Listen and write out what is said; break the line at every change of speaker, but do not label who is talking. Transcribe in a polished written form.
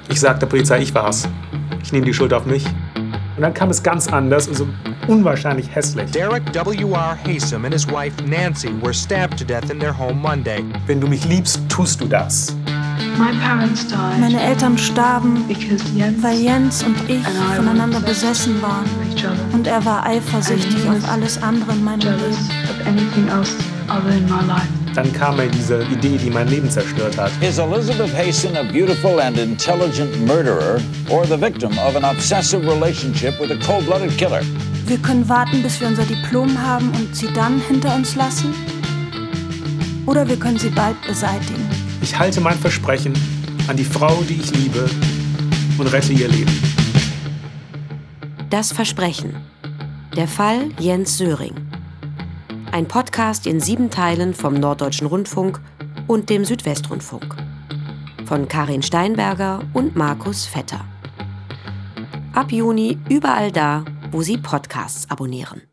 Ich sag der Polizei, ich war's. Ich nehme die Schuld auf mich. Und dann kam es ganz anders und so unwahrscheinlich hässlich.
Derek W.R. Haysom and his wife Nancy were stabbed to death in their home Monday.
Wenn du mich liebst, tust du das.
Meine Eltern starben, weil Jens und ich voneinander besessen waren. Und er war eifersüchtig auf alles andere in meinem Leben.
Dann kam mir diese Idee, die mein Leben zerstört hat.
Is Elizabeth Haysom a beautiful and intelligent murderer or the victim of an obsessive relationship with a cold-blooded killer?
Wir können warten, bis wir unser Diplom haben und sie dann hinter uns lassen. Oder wir können sie bald beseitigen.
Ich halte mein Versprechen an die Frau, die ich liebe, und rette ihr Leben.
Das Versprechen. Der Fall Jens Söring. Ein Podcast in 7 Teilen vom Norddeutschen Rundfunk und dem Südwestrundfunk. Von Karin Steinberger und Markus Vetter. Ab Juni überall da, wo Sie Podcasts abonnieren.